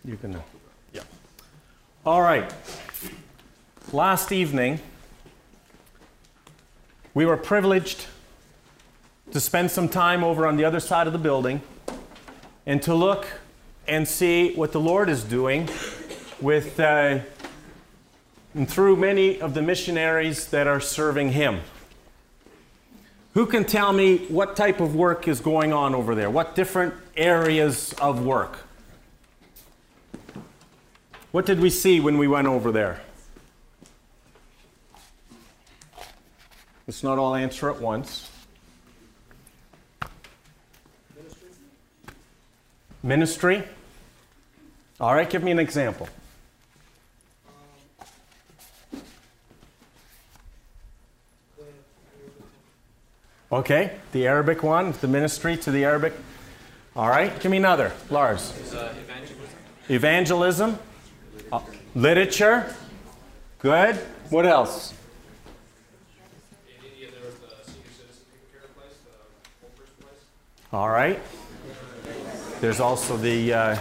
You can, yeah. All right. Last evening, we were privileged to spend some time over on the other side of the building and to look and see what the Lord is doing with and through many of the missionaries that are serving Him. Who can tell me what type of work is going on over there? What different areas of work? What did we see when we went over there? Let's not all answer at once. Ministry? All right, give me an example. Okay, the Arabic one, the ministry to the Arabic. All right, give me another. Lars. Evangelism. Literature. Good. What else? In India, there was the senior citizen care place, the old person place. All right. There's also the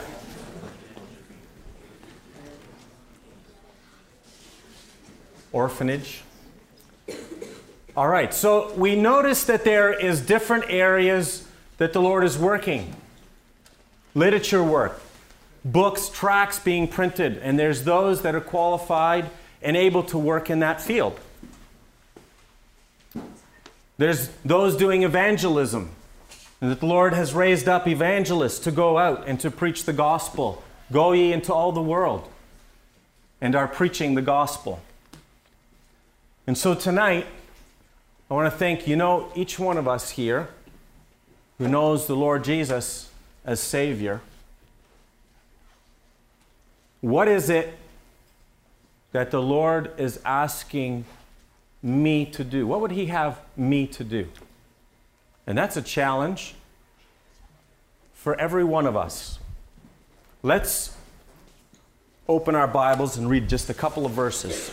orphanage. All right, so we notice that there is different areas that the Lord is working. Literature work, books, tracts being printed, and there's those that are qualified and able to work in that field. There's those doing evangelism, and that the Lord has raised up evangelists to go out and to preach the gospel. Go ye into all the world, and are preaching the gospel. And so tonight, I want to thank, each one of us here who knows the Lord Jesus as Savior. What is it that the Lord is asking me to do? What would He have me to do? And that's a challenge for every one of us. Let's open our Bibles and read just a couple of verses.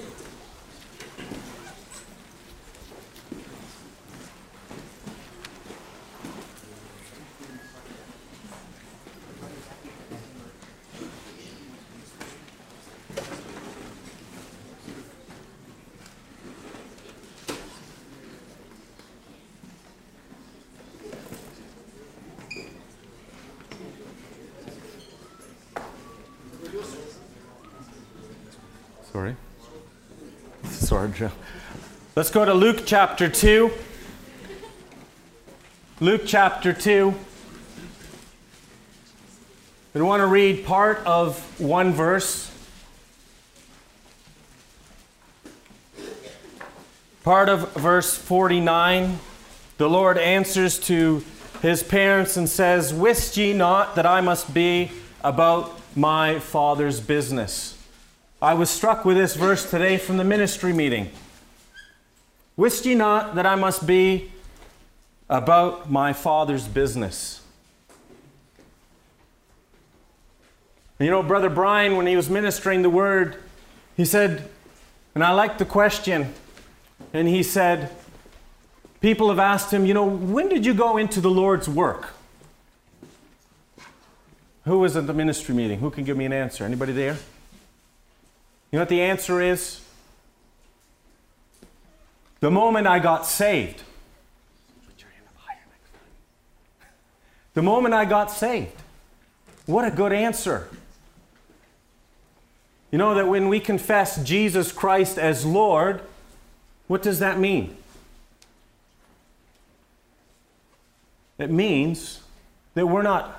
Sorry, Joe. Let's go to Luke chapter 2. Luke chapter 2. We want to read part of one verse. Part of verse 49. The Lord answers to His parents and says, "Wist ye not that I must be about my Father's business?" I was struck with this verse today from the ministry meeting. Wist ye not that I must be about my Father's business? And Brother Brian, when he was ministering the word, he said, and I liked the question, and he said, people have asked him, when did you go into the Lord's work? Who was at the ministry meeting? Who can give me an answer? Anybody there? You know what the answer is? The moment I got saved. Put your hand up higher next time. The moment I got saved. What a good answer. You know that when we confess Jesus Christ as Lord, what does that mean? It means that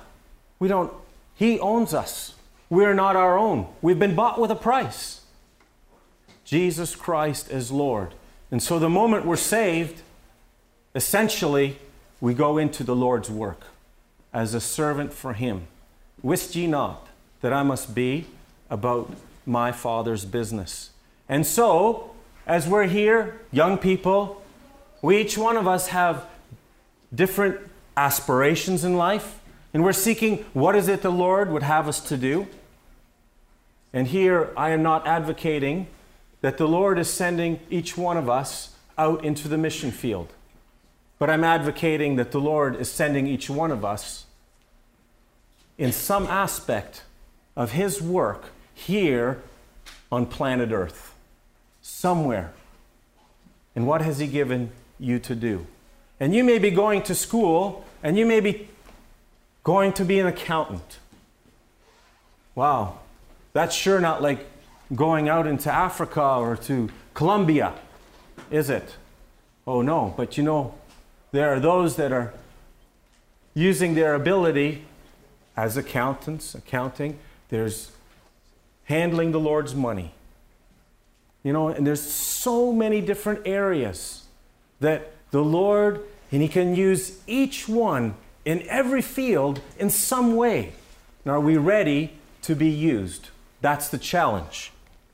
He owns us. We're not our own. We've been bought with a price. Jesus Christ is Lord. And so the moment we're saved, essentially, we go into the Lord's work as a servant for Him. Wist ye not that I must be about my Father's business? And so, as we're here, young people, each one of us have different aspirations in life, and we're seeking what is it the Lord would have us to do. And here, I am not advocating that the Lord is sending each one of us out into the mission field. But I'm advocating that the Lord is sending each one of us in some aspect of His work here on planet Earth. Somewhere. And what has He given you to do? And you may be going to school, and you may be going to be an accountant. Wow, that's sure not like going out into Africa or to Colombia, is it? Oh no, but you know, there are those that are using their ability as accountants, accounting. There's handling the Lord's money. You know, and there's so many different areas that the Lord, and He can use each one in every field in some way. And are we ready to be used? That's the challenge.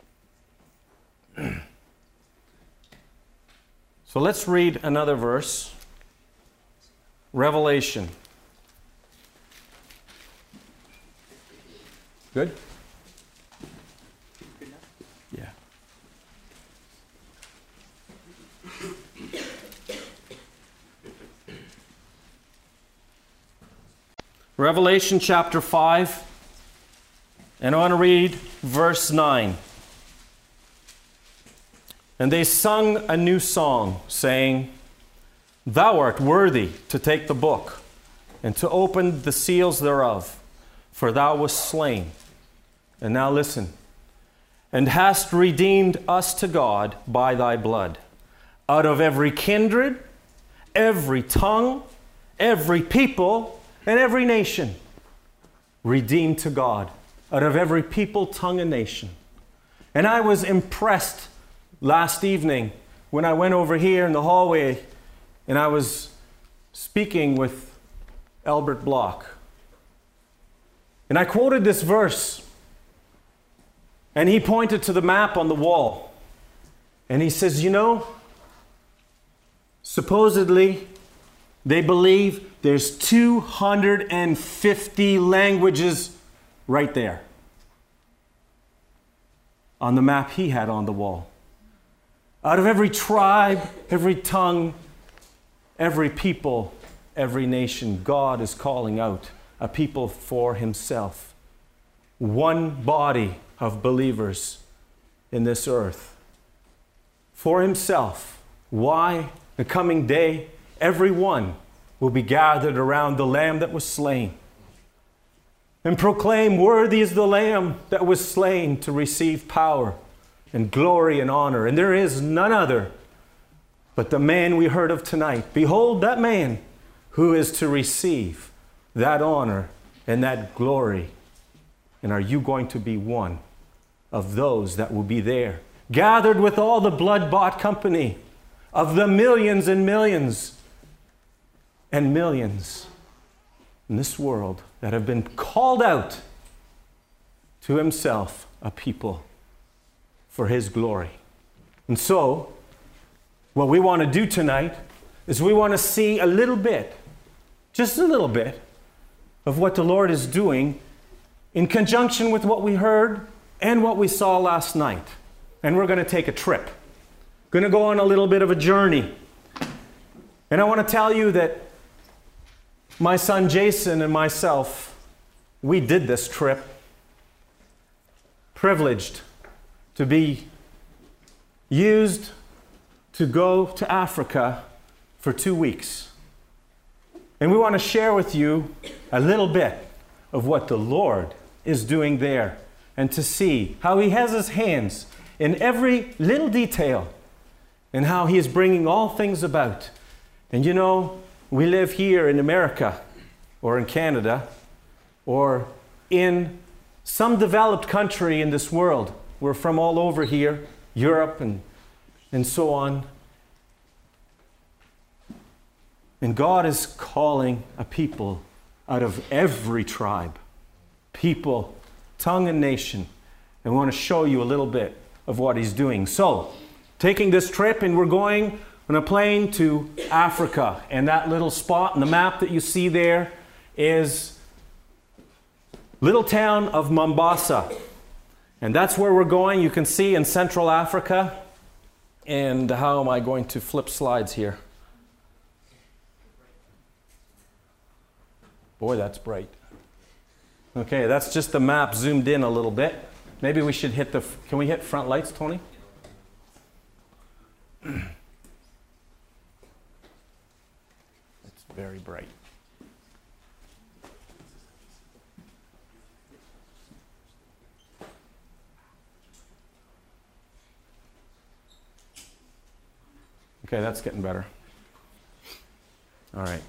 So let's read another verse. Revelation. Good? Yeah. Revelation chapter 5, and I want to read verse 9. And they sung a new song, saying, Thou art worthy to take the book, and to open the seals thereof, for thou wast slain. And now listen. And hast redeemed us to God by thy blood, out of every kindred, every tongue, every people, and every nation. Redeemed to God, out of every people, tongue, and nation. And I was impressed last evening when I went over here in the hallway and I was speaking with Albert Bloch. And I quoted this verse, and he pointed to the map on the wall. And he says, you know, supposedly they believe there's 250 languages right there on the map he had on the wall. Out of every tribe, every tongue, every people, every nation, God is calling out a people for Himself. One body of believers in this earth. For Himself. Why? The coming day, everyone will be gathered around the Lamb that was slain. And proclaim, worthy is the Lamb that was slain to receive power and glory and honor. And there is none other but the man we heard of tonight. Behold that man who is to receive that honor and that glory. And are you going to be one of those that will be there, gathered with all the blood-bought company of the millions and millions and millions in this world that have been called out to Himself, a people for His glory? And so, what we want to do tonight is we want to see a little bit, just a little bit, of what the Lord is doing in conjunction with what we heard and what we saw last night. And we're going to take a trip. Going to go on a little bit of a journey. And I want to tell you that my son Jason and myself, we did this trip. Privileged to be used to go to Africa for 2 weeks. And we want to share with you a little bit of what the Lord is doing there, and to see how He has His hands in every little detail and how He is bringing all things about. And you know, we live here in America or in Canada or in some developed country in this world. We're from all over here, Europe and so on. And God is calling a people out of every tribe, people, tongue, and nation. And we want to show you a little bit of what He's doing. So, taking this trip, and we're going on a plane to Africa. And that little spot on the map that you see there is little town of Mombasa. And that's where we're going. You can see in Central Africa. And how am I going to flip slides here? Boy, that's bright. Okay, that's just the map zoomed in a little bit. Maybe we should hit can we hit front lights, Tony? It's very bright. Okay, that's getting better. All right.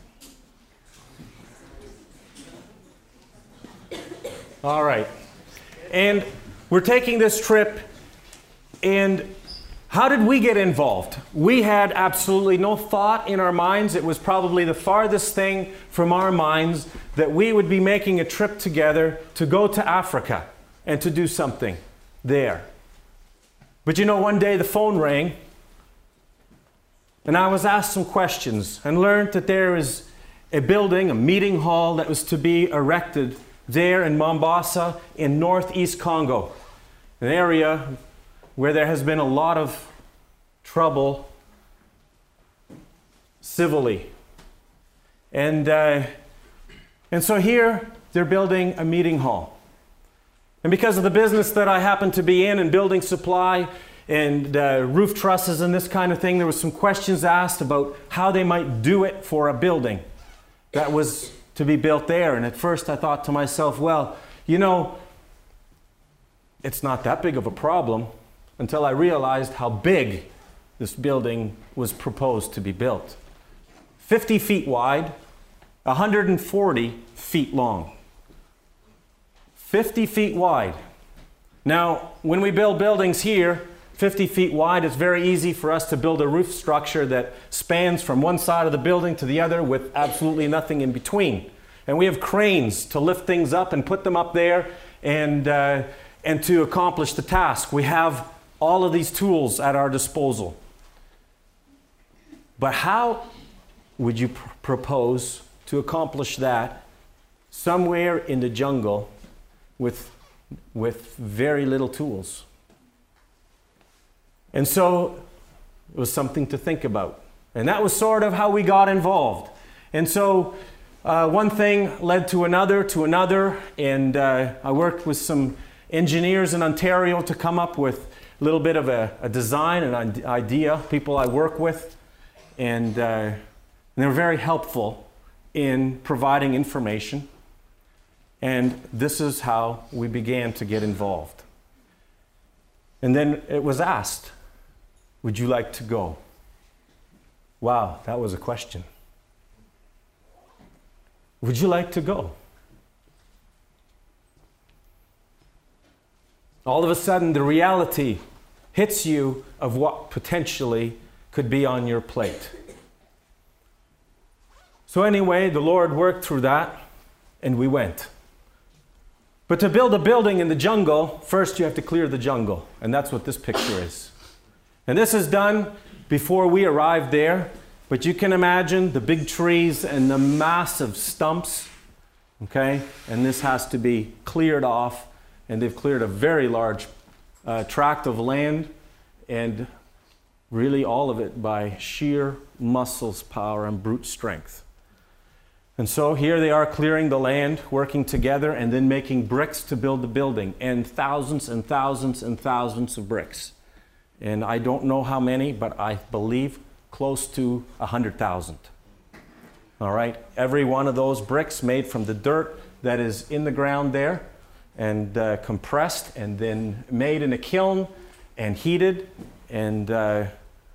All right. And we're taking this trip, and how did we get involved? We had absolutely no thought in our minds. It was probably the farthest thing from our minds that we would be making a trip together to go to Africa and to do something there. But you know, one day the phone rang, and I was asked some questions and learned that there is a building, a meeting hall that was to be erected there in Mombasa in northeast Congo, an area where there has been a lot of trouble civilly. And so here they're building a meeting hall. And because of the business that I happen to be in building supply and roof trusses and this kind of thing, there was some questions asked about how they might do it for a building that was to be built there. And at first I thought to myself, well, you know, it's not that big of a problem, until I realized how big this building was proposed to be built. 50 feet wide, 140 feet long. 50 feet wide. Now, when we build buildings here, 50 feet wide, it's very easy for us to build a roof structure that spans from one side of the building to the other with absolutely nothing in between. And we have cranes to lift things up and put them up there and to accomplish the task. We have all of these tools at our disposal. But how would you propose to accomplish that somewhere in the jungle with very little tools? And so it was something to think about. And that was sort of how we got involved. And so one thing led to another, and I worked with some engineers in Ontario to come up with a little bit of a design, an idea, people I work with, and they were very helpful in providing information. And this is how we began to get involved. And then it was asked, would you like to go? Wow, that was a question. Would you like to go? All of a sudden, the reality hits you of what potentially could be on your plate. So anyway, the Lord worked through that, and we went. But to build a building in the jungle, first you have to clear the jungle, and that's what this picture is. And this is done before we arrived there, but you can imagine the big trees and the massive stumps, okay? And this has to be cleared off, and they've cleared a very large tract of land, and really all of it by sheer muscles power and brute strength. And so here they are clearing the land, working together, and then making bricks to build the building, and thousands and thousands and thousands of bricks. And I don't know how many, but I believe close to 100,000. All right, every one of those bricks made from the dirt that is in the ground there, and compressed, and then made in a kiln, and heated, and a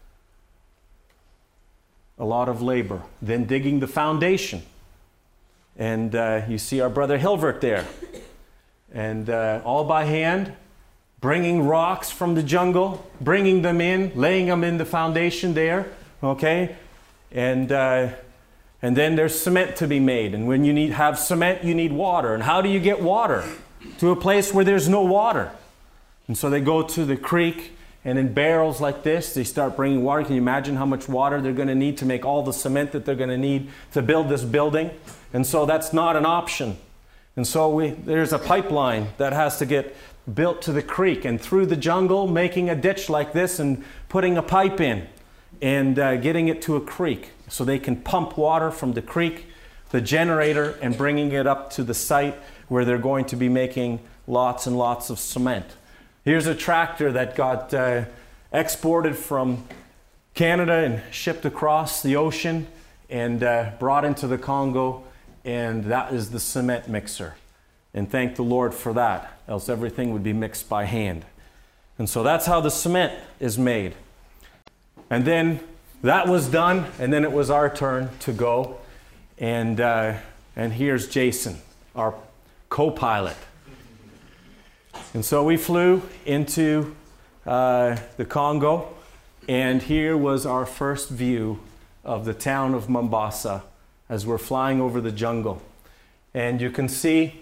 lot of labor. Then digging the foundation. And you see our brother Hilvert there. And all by hand, bringing rocks from the jungle, bringing them in, laying them in the foundation there, okay? And then there's cement to be made. And when you have cement, you need water. And how do you get water to a place where there's no water? And so they go to the creek, and in barrels like this, they start bringing water. Can you imagine how much water they're going to need to make all the cement that they're going to need to build this building? And so that's not an option. And so there's a pipeline that has to get built to the creek and through the jungle, making a ditch like this and putting a pipe in and getting it to a creek so they can pump water from the creek, the generator, and bringing it up to the site where they're going to be making lots and lots of cement. Here's a tractor that got exported from Canada and shipped across the ocean and brought into the Congo, and that is the cement mixer. And thank the Lord for that, else everything would be mixed by hand. And so that's how the cement is made. And then that was done, and then it was our turn to go. And here's Jason, our co-pilot. And so we flew into the Congo, and here was our first view of the town of Mombasa as we're flying over the jungle. And you can see,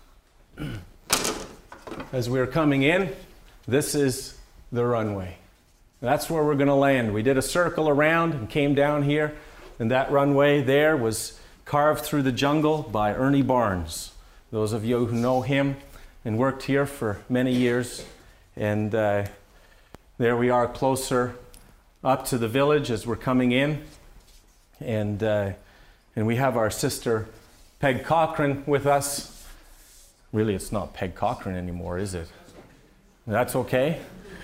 as we're coming in, this is the runway. That's where we're going to land. We did a circle around and came down here, and that runway there was carved through the jungle by Ernie Barnes. Those of you who know him and worked here for many years. And there we are closer up to the village as we're coming in. And we have our sister Peg Cochran with us. Really, it's not Peg Cochran anymore, is it? That's okay.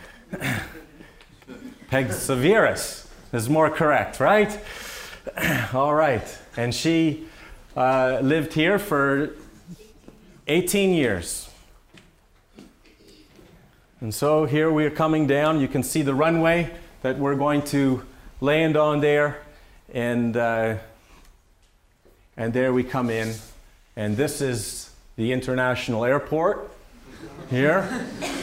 Peg Severus is more correct, right? All right. And she lived here for 18 years. And so here we are coming down. You can see the runway that we're going to land on there. And there we come in. And this is the international airport here.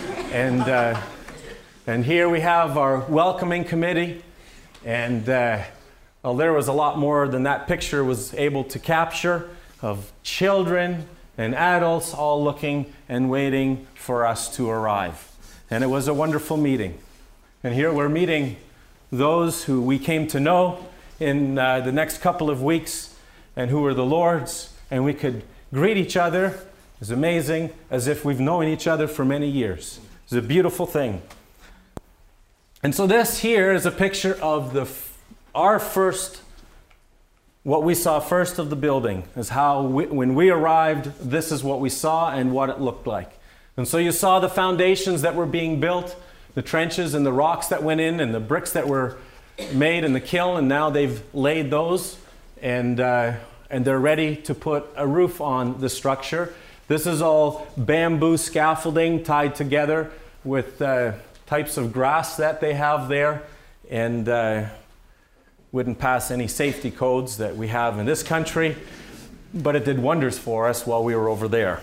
And here we have our welcoming committee. And well, there was a lot more than that picture was able to capture of children and adults all looking and waiting for us to arrive. And it was a wonderful meeting. And here we're meeting those who we came to know in the next couple of weeks and who were the Lord's. And we could greet each other. It's amazing, as if we've known each other for many years. It's a beautiful thing. And so this here is a picture of our first, what we saw first of the building, is how when we arrived, this is what we saw and what it looked like. And so you saw the foundations that were being built, the trenches and the rocks that went in and the bricks that were made in the kiln, and now they've laid those and they're ready to put a roof on the structure. This is all bamboo scaffolding tied together with types of grass that they have there, and wouldn't pass any safety codes that we have in this country, but it did wonders for us while we were over there.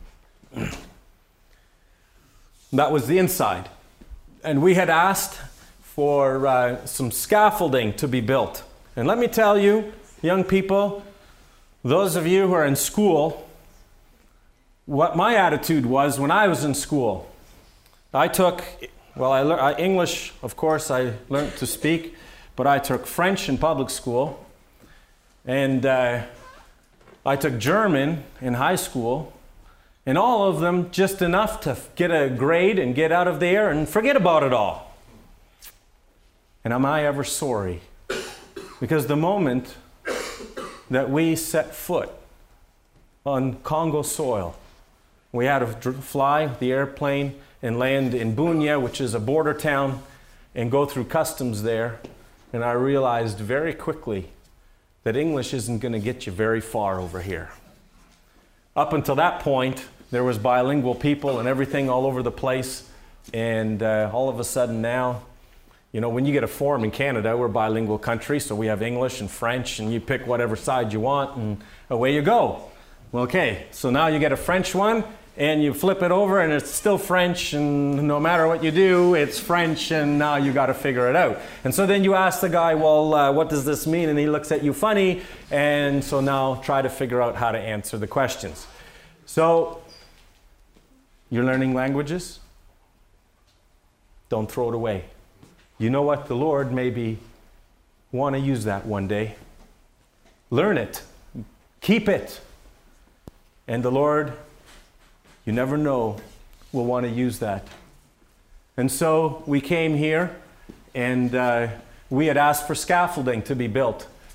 That was the inside. And we had asked for some scaffolding to be built. And let me tell you, young people, those of you who are in school, what my attitude was when I was in school. I took, English, of course, I learned to speak, but I took French in public school, and I took German in high school, and all of them just enough to get a grade and get out of there and forget about it all. And am I ever sorry? Because the moment that we set foot on Congo soil, we had to fly the airplane and land in Bunia, which is a border town, and go through customs there. And I realized very quickly that English isn't going to get you very far over here. Up until that point, there was bilingual people and everything all over the place. And all of a sudden now, you know, when you get a form in Canada, we're a bilingual country, so we have English and French, and you pick whatever side you want, and away you go. Well, okay, so now you get a French one, and you flip it over and it's still French, and no matter what you do, it's French, and now you got to figure it out. And so then you ask the guy, well, what does this mean? And he looks at you funny, and so now try to figure out how to answer the questions. So, you're learning languages? Don't throw it away. You know what? The Lord maybe want to use that one day. Learn it. Keep it. And the Lord, you never know, will want to use that. And so we came here, and we had asked for scaffolding to be built.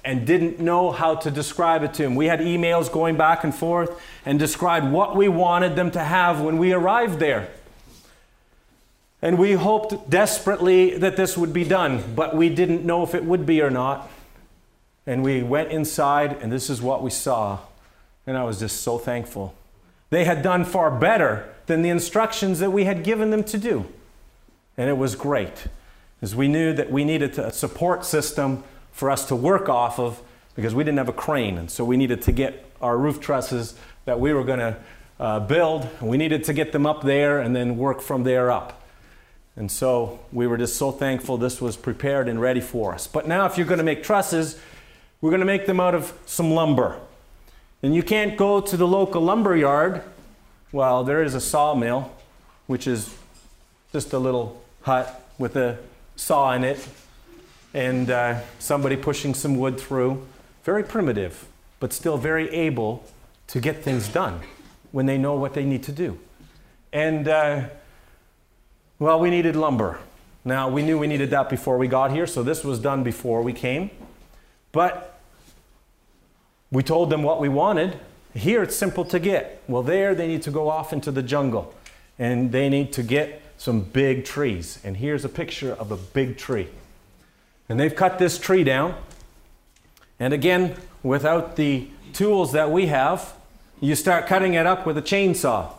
and didn't know how to describe it to them. We had emails going back and forth and described what we wanted them to have when we arrived there. And we hoped desperately that this would be done, but we didn't know if it would be or not. And we went inside, and this is what we saw. And I was just so thankful. They had done far better than the instructions that we had given them to do. And it was great, as we knew that we needed a support system for us to work off of, because we didn't have a crane. And so we needed to get our roof trusses that we were going to build. We needed to get them up there and then work from there up. And so we were just so thankful this was prepared and ready for us. But now if you're going to make trusses, we're going to make them out of some lumber. And you can't go to the local lumber yard. Well, there is a sawmill, which is just a little hut with a saw in it and somebody pushing some wood through. Very primitive, but still very able to get things done when they know what they need to do. And, well, we needed lumber. Now, we knew we needed that before we got here, so this was done before we came. But we told them what we wanted. Here, it's simple to get. Well, there, they need to go off into the jungle, and they need to get some big trees. And here's a picture of a big tree. And they've cut this tree down. And again, without the tools that we have, you start cutting it up with a chainsaw.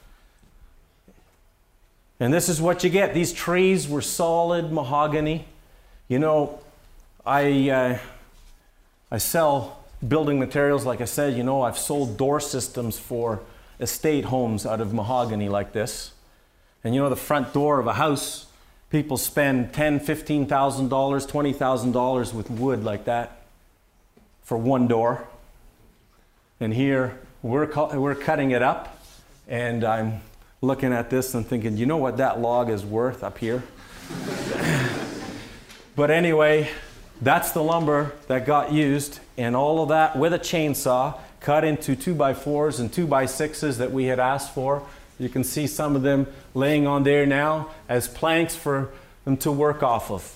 And this is what you get. These trees were solid mahogany. You know, I sell building materials, like I said. You know, I've sold door systems for estate homes out of mahogany like this. And you know, the front door of a house, people spend $10,000, $15,000, $20,000 with wood like that for one door. And here, we're cutting it up, and I'm looking at this and thinking, you know what that log is worth up here? But anyway, that's the lumber that got used, and all of that with a chainsaw, cut into 2x4s and 2x6s that we had asked for. You can see some of them laying on there now as planks for them to work off of.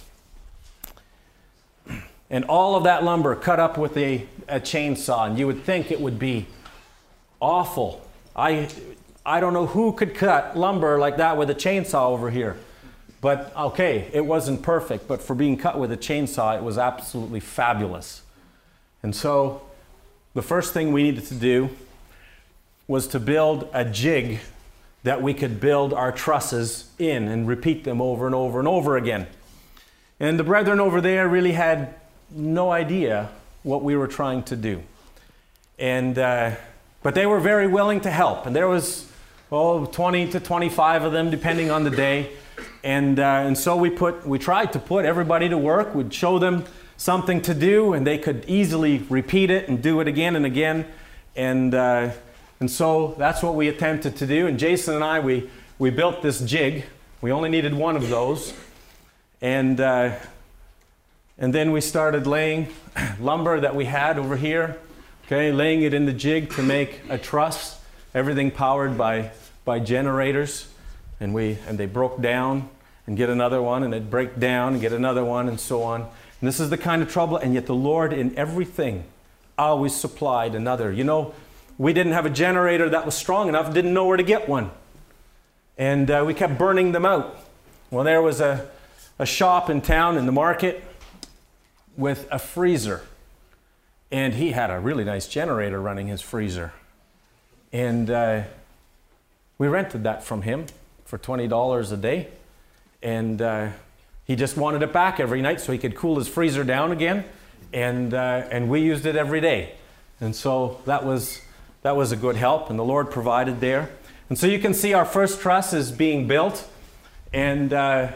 And all of that lumber cut up with a chainsaw, and you would think it would be awful. I don't know who could cut lumber like that with a chainsaw over here. But okay, it wasn't perfect, but for being cut with a chainsaw, it was absolutely fabulous. And so the first thing we needed to do was to build a jig that we could build our trusses in and repeat them over and over and over again. And the brethren over there really had no idea what we were trying to do. And but they were very willing to help. And there was 20 to 25 of them, depending on the day. And so we tried to put everybody to work. We'd show them something to do, and they could easily repeat it and do it again and again. And so that's what we attempted to do. And Jason and I, we built this jig. We only needed one of those. And then we started laying lumber that we had over here, okay, laying it in the jig to make a truss, everything powered by generators. And they broke down and get another one, and it'd break down and get another one, and so on. And this is the kind of trouble, and yet the Lord in everything always supplied another. You know, we didn't have a generator that was strong enough, didn't know where to get one. And we kept burning them out. Well, there was a shop in town in the market with a freezer. And he had a really nice generator running his freezer. And we rented that from him for $20 a day. And he just wanted it back every night so he could cool his freezer down again. And we used it every day. And so that was a good help, and the Lord provided there. And so you can see our first truss is being built. And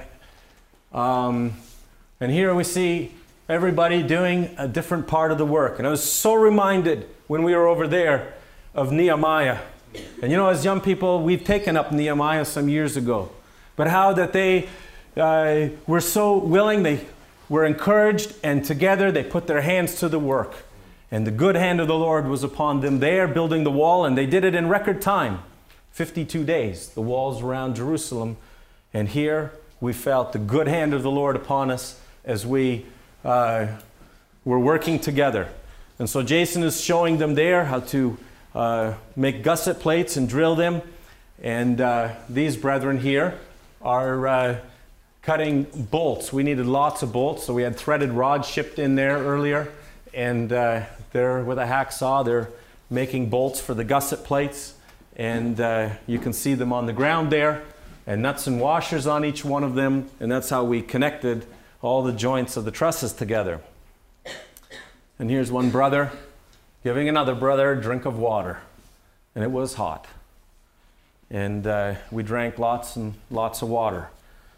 here we see everybody doing a different part of the work. And I was so reminded when we were over there of Nehemiah. And you know, as young people, we've taken up Nehemiah some years ago. But how that they were so willing, they were encouraged, and together they put their hands to the work. And the good hand of the Lord was upon them there, building the wall, and they did it in record time. 52 days, the walls around Jerusalem. And here we felt the good hand of the Lord upon us as we were working together. And so Jason is showing them there how to make gusset plates and drill them. And these brethren here are cutting bolts. We needed lots of bolts, so we had threaded rods shipped in there earlier. And they're with a hacksaw, they're making bolts for the gusset plates. And you can see them on the ground there, and nuts and washers on each one of them. And that's how we connected all the joints of the trusses together. And here's one brother giving another brother a drink of water. And it was hot. And we drank lots and lots of water.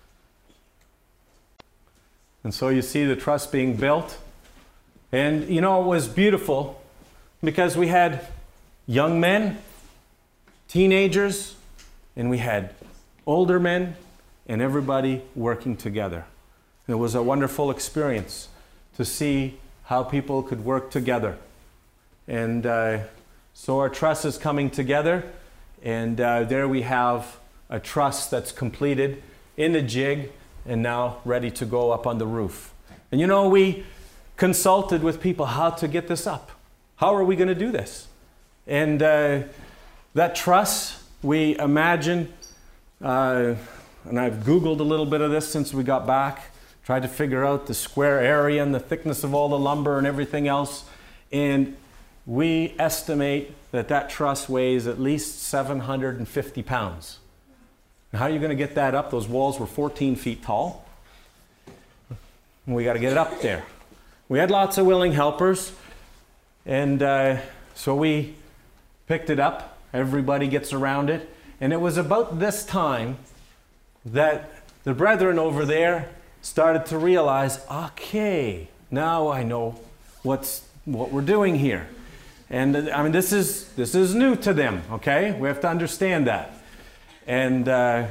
And so you see the truss being built. And you know, it was beautiful because we had young men, teenagers, and we had older men, and everybody working together. And it was a wonderful experience to see how people could work together. And so our truss is coming together, and there we have a truss that's completed in the jig and now ready to go up on the roof. And you know, we consulted with people how to get this up. How are we going to do this? And that truss, we imagined, and I've Googled a little bit of this since we got back, tried to figure out the square area and the thickness of all the lumber and everything else. And we estimate that that truss weighs at least 750 pounds. Now, how are you going to get that up? Those walls were 14 feet tall. And we got to get it up there. We had lots of willing helpers. And so we picked it up. Everybody gets around it. And it was about this time that the brethren over there started to realize, okay, now I know what we're doing here. And I mean, this is new to them, okay? We have to understand that. And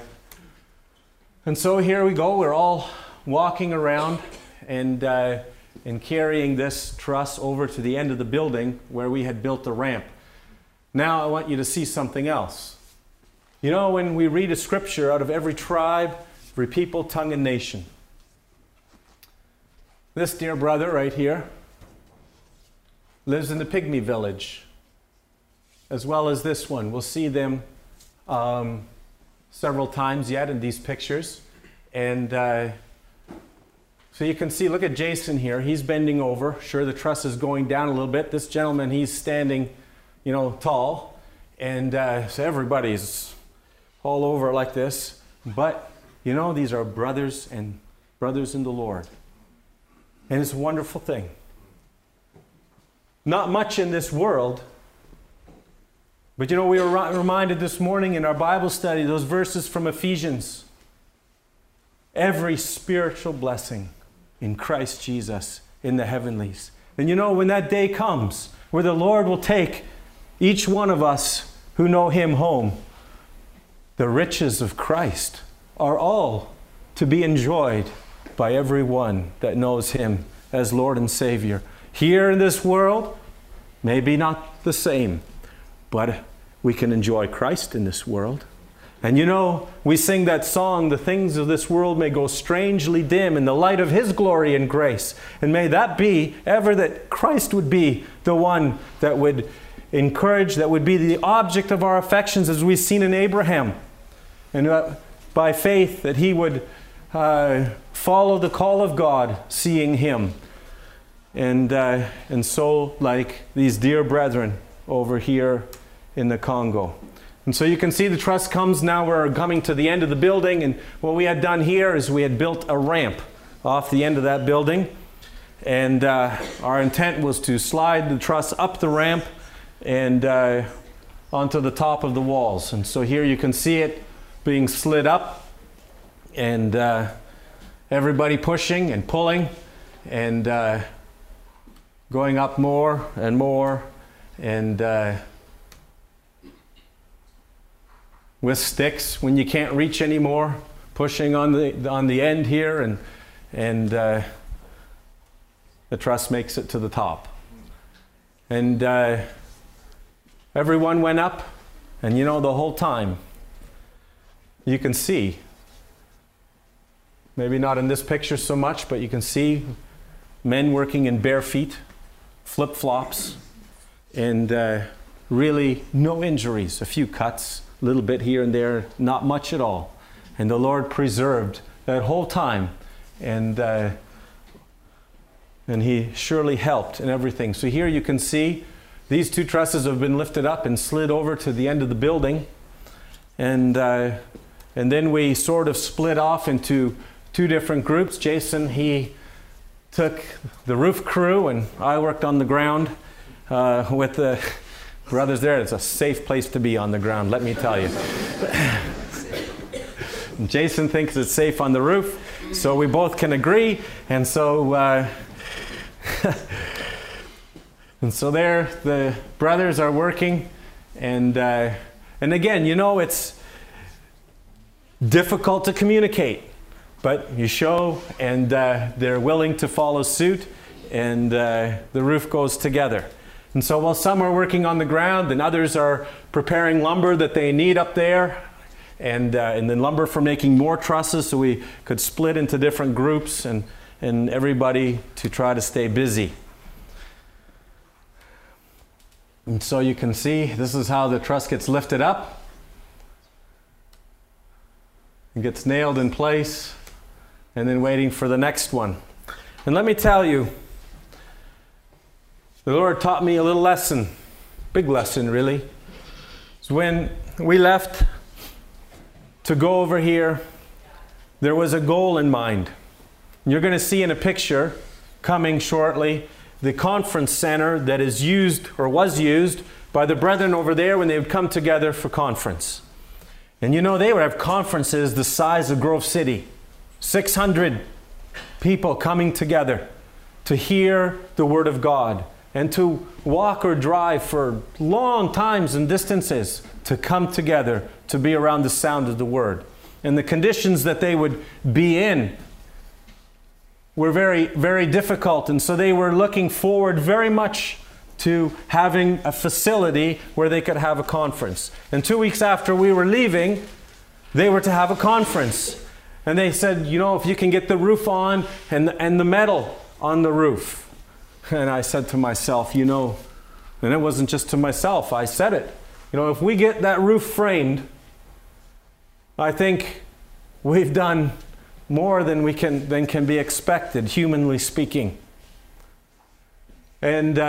so here we go. We're all walking around and carrying this truss over to the end of the building where we had built the ramp. Now I want you to see something else. You know, when we read a scripture, out of every tribe, every people, tongue, and nation. This dear brother right here lives in the Pygmy village, as well as this one. We'll see them several times yet in these pictures. And so you can see, look at Jason here. He's bending over. Sure, the truss is going down a little bit. This gentleman, he's standing, you know, tall. And so everybody's all over like this. But, you know, these are brothers in the Lord. And it's a wonderful thing. Not much in this world. But, you know, we were reminded this morning in our Bible study, those verses from Ephesians. Every spiritual blessing in Christ Jesus in the heavenlies. And you know, when that day comes, where the Lord will take each one of us who know Him home, the riches of Christ are all to be enjoyed by everyone that knows Him as Lord and Savior. Here in this world, maybe not the same, but we can enjoy Christ in this world. And you know, we sing that song, the things of this world may go strangely dim in the light of His glory and grace. And may that be ever that Christ would be the one that would encourage, that would be the object of our affections, as we've seen in Abraham. And by faith that he would follow the call of God, seeing Him. And so like these dear brethren over here in the Congo. And so you can see the truss comes now. We're coming to the end of the building. And what we had done here is we had built a ramp off the end of that building. And our intent was to slide the truss up the ramp and onto the top of the walls. And so here you can see it being slid up, and everybody pushing and pulling and going up more and more, and with sticks when you can't reach anymore, pushing on the end here, and the truss makes it to the top. And everyone went up, and you know, the whole time you can see, maybe not in this picture so much, but you can see men working in bare feet, flip-flops, and really no injuries, a few cuts, a little bit here and there, not much at all. And the Lord preserved that whole time, and He surely helped in everything. So here you can see these two trusses have been lifted up and slid over to the end of the building. And then we sort of split off into two different groups. Jason, he took the roof crew, and I worked on the ground with the brothers there. It's a safe place to be on the ground, let me tell you. Jason thinks it's safe on the roof, so we both can agree. And so and so there the brothers are working, and again, you know, it's difficult to communicate, but you show, and they're willing to follow suit, and the roof goes together. And so while some are working on the ground, and others are preparing lumber that they need up there, and then lumber for making more trusses, so we could split into different groups, and everybody to try to stay busy. And so you can see, this is how the truss gets lifted up. It gets nailed in place, and then waiting for the next one. And let me tell you, the Lord taught me a little lesson, big lesson really. So when we left to go over here, there was a goal in mind. You're going to see in a picture coming shortly the conference center that is used, or was used, by the brethren over there when they would come together for conference. And you know, they would have conferences the size of Grove City. 600 people coming together to hear the Word of God, and to walk or drive for long times and distances to come together to be around the sound of the Word. And the conditions that they would be in were very, very difficult. And so they were looking forward very much to having a facility where they could have a conference. And 2 weeks after we were leaving, they were to have a conference. And they said, you know, if you can get the roof on and the metal on the roof. And I said to myself, you know, and it wasn't just to myself, I said it. You know, if we get that roof framed, I think we've done more than can be expected, humanly speaking. And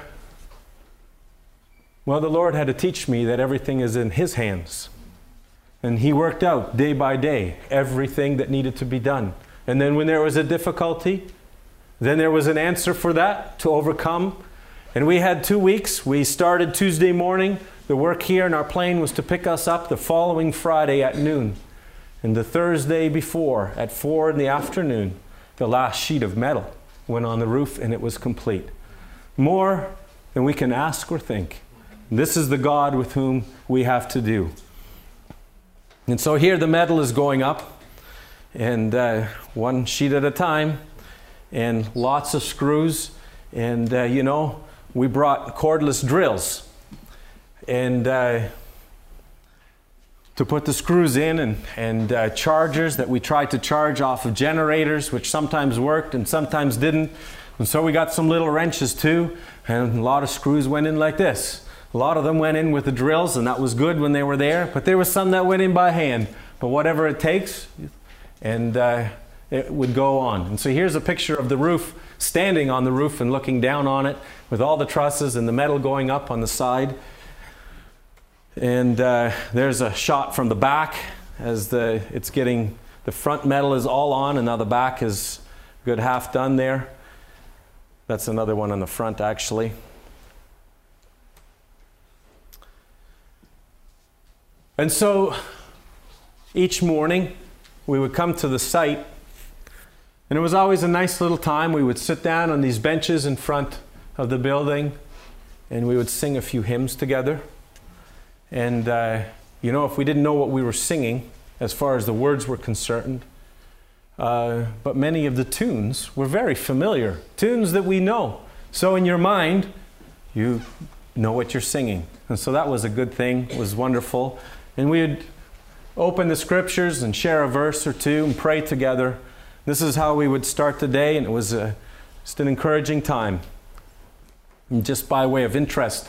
well, the Lord had to teach me that everything is in His hands. And He worked out day by day everything that needed to be done. And then when there was a difficulty, then there was an answer for that to overcome. And we had 2 weeks. We started Tuesday morning. The work here, and our plane was to pick us up the following Friday at noon. And the Thursday before, at 4 p.m, the last sheet of metal went on the roof, and it was complete. More than we can ask or think. This is the God with whom we have to do. And so here the metal is going up, and one sheet at a time, and lots of screws. And you know, we brought cordless drills, and to put the screws in, and chargers that we tried to charge off of generators, which sometimes worked and sometimes didn't. And so we got some little wrenches too, and a lot of screws went in like this. A lot of them went in with the drills, and that was good when they were there, but there was some that went in by hand. But whatever it takes, and it would go on. And so here's a picture of the roof, standing on the roof and looking down on it with all the trusses and the metal going up on the side. And there's a shot from the back as it's getting, the front metal is all on, and now the back is a good half done there. That's another one on the front actually. And so each morning we would come to the site, and it was always a nice little time. We would sit down on these benches in front of the building, and we would sing a few hymns together. And you know, if we didn't know what we were singing as far as the words were concerned, but many of the tunes were very familiar, tunes that we know. So in your mind, you know what you're singing. And so that was a good thing. It was wonderful. And we would open the scriptures and share a verse or two and pray together. This is how we would start the day, and it was a Just an encouraging time. And just by way of interest,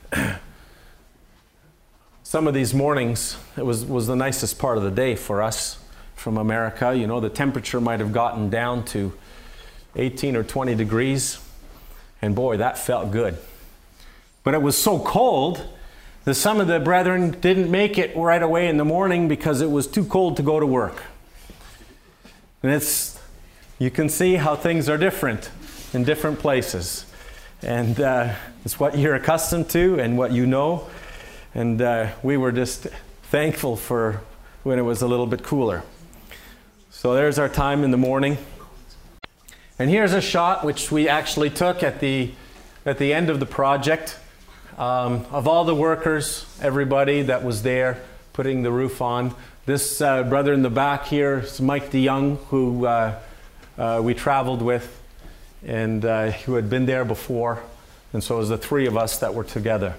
some of these mornings, it was the nicest part of the day for us from America. You know, the temperature might have gotten down to 18 or 20 degrees. And boy, that felt good. But it was so cold that some of the brethren didn't make it right away in the morning because it was too cold to go to work. And you can see how things are different in different places. And it's what you're accustomed to and what you know. And we were just thankful for when it was a little bit cooler. So there's our time in the morning. And here's a shot which we actually took at the end of the project of all the workers, everybody that was there putting the roof on. This brother in the back here is Mike DeYoung, who we traveled with and who had been there before. And so it was the three of us that were together.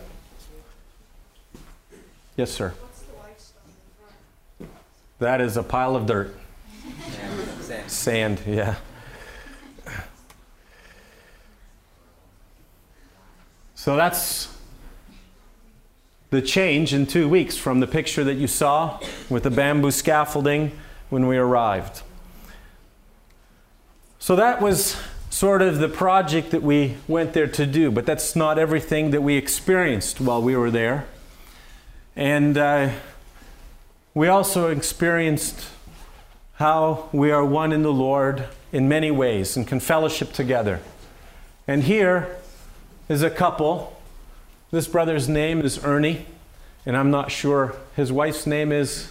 Yes, sir. What's the white stone in front? That is a pile of dirt. Sand. Sand, yeah. So that's the change in 2 weeks from the picture that you saw with the bamboo scaffolding when we arrived. So that was sort of the project that we went there to do, but that's not everything that we experienced while we were there. And we also experienced how we are one in the Lord in many ways and can fellowship together. And here is a couple. This brother's name is Ernie, and I'm not sure his wife's name is.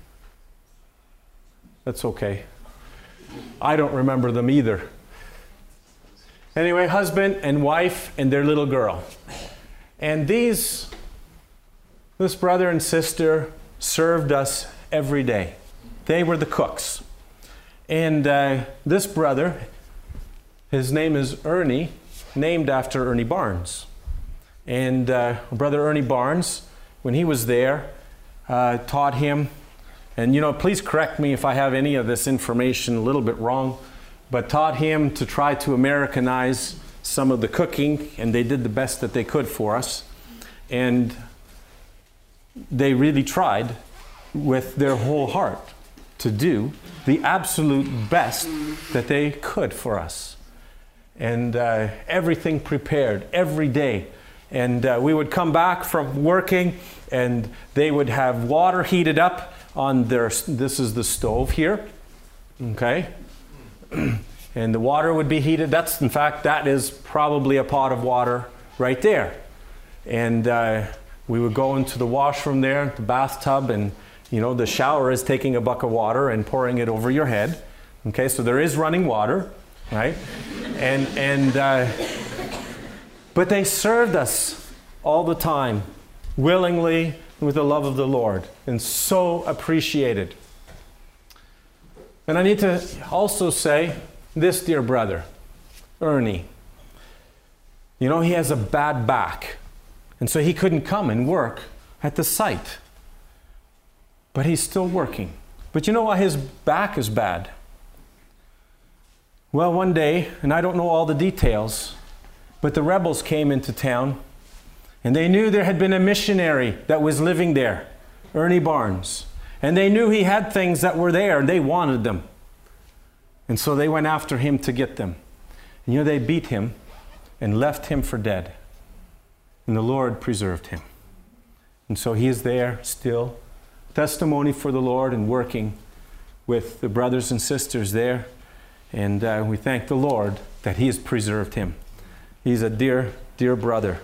That's okay. I don't remember them either. Anyway, husband and wife and their little girl. And this brother and sister served us every day. They were the cooks. And this brother, his name is Ernie, named after Ernie Barnes. And Brother Ernie Barnes, when he was there, taught him, and please correct me if I have any of this information a little bit wrong, but taught him to try to Americanize some of the cooking, and they did the best that they could for us. And they really tried with their whole heart to do the absolute best that they could for us. And everything prepared every day. And we would come back from working and they would have water heated up on this is the stove here, okay? And the water would be heated. That is probably a pot of water right there. And we would go into the washroom there, the bathtub, and the shower is taking a bucket of water and pouring it over your head. Okay, so there is running water, right? But they served us all the time, willingly, with the love of the Lord, and so appreciated. And I need to also say this, dear brother, Ernie. He has a bad back, and so he couldn't come and work at the site. But he's still working. But you know why his back is bad? Well, one day, and I don't know all the details, but the rebels came into town, and they knew there had been a missionary that was living there, Ernie Barnes. And they knew he had things that were there, and they wanted them. And so they went after him to get them. And they beat him and left him for dead. And the Lord preserved him. And so he is there still, testimony for the Lord and working with the brothers and sisters there. And we thank the Lord that he has preserved him. He's a dear, dear brother.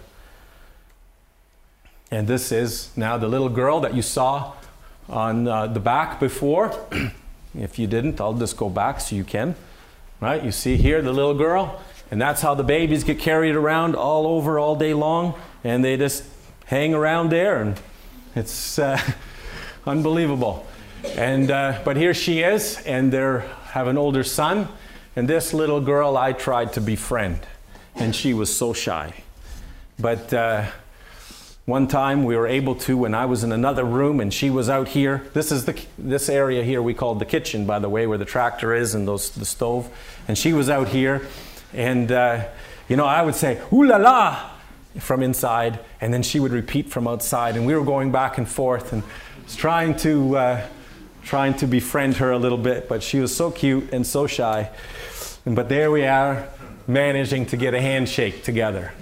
And this is now the little girl that you saw on the back before. If you didn't, I'll just go back so you can. Right? You see here the little girl. And that's how the babies get carried around all over all day long. And they just hang around there. And it's unbelievable. And but here she is. And they have an older son. And this little girl I tried to befriend. And she was so shy. But one time we were able to, when I was in another room and she was out here. This area here we called the kitchen, by the way, where the tractor is and the stove. And she was out here. And, I would say, ooh la la, from inside, and then she would repeat from outside. And we were going back and forth, and I was trying to befriend her a little bit, but she was so cute and so shy. But there we are, managing to get a handshake together.